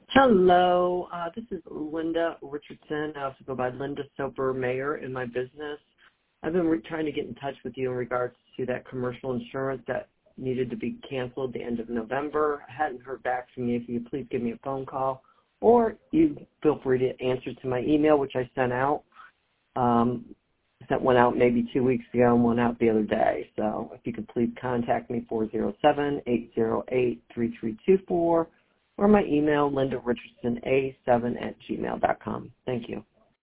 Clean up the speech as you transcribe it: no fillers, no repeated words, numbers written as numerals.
Hello, this is Linda Richardson. I also go by Linda Soper Mayer in my business. I've been trying to get in touch with you in regards to that commercial insurance that needed to be canceled the end of November. I hadn't heard back from you. If you could please give me a phone call, or you feel free to answer to my email, which I sent out. I sent one out maybe 2 weeks ago and one out the other day. So if you could please contact me, 407-808-3324. or my email, lindarichardson7@gmail.com. Thank you.